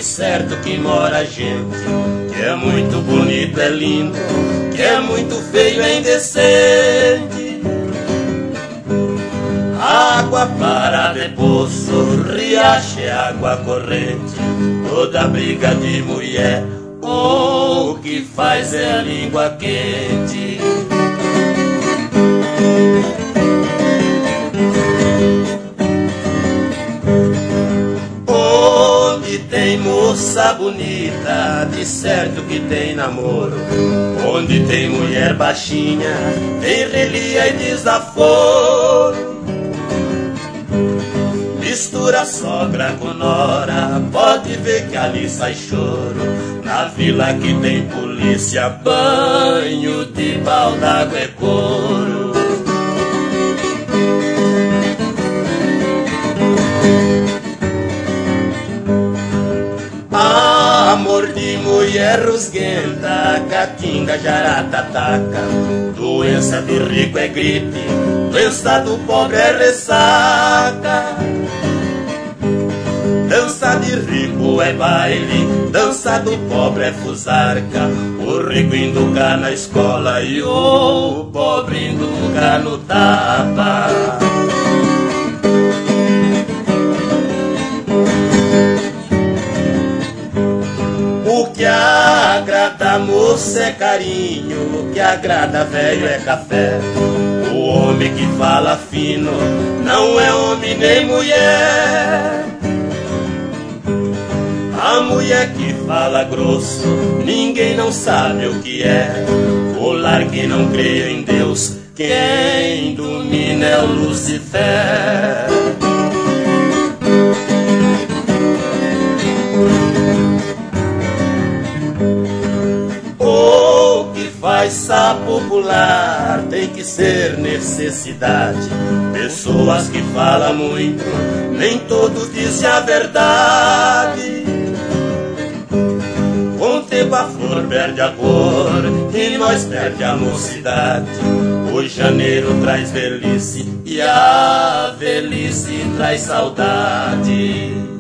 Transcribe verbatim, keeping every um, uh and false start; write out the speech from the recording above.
certo que mora gente, que é muito bonito, é lindo, que é muito feio, é indecente. Água parada é poço, riacho é água corrente. Toda briga de mulher, oh, o que faz é a língua quente. Onde tem moça bonita, de certo que tem namoro. Onde tem mulher baixinha, tem relia e desaforo. Mistura sogra com nora, pode ver que ali sai choro. Na vila que tem polícia, banho de pau d'água é couro. Amor de mulher rusguenta, caatinga, jaratataca. Doença de rico é gripe, doença do pobre é ressaca. Dança de rico é baile, dança do pobre é fusarca. O rico induca na escola e o pobre induca no tapa. O que agrada a moça é carinho, o que agrada velho é café. O homem que fala fino não é homem nem mulher. A mulher que fala grosso, ninguém não sabe o que é. O lar que não crê em Deus, quem domina é o Lucifer. O que faz sapo pular tem que ser necessidade. Pessoas que falam muito, nem todos dizem a verdade. Com o tempo a flor perde a cor e nós perde a mocidade. O janeiro traz velhice e a velhice traz saudade.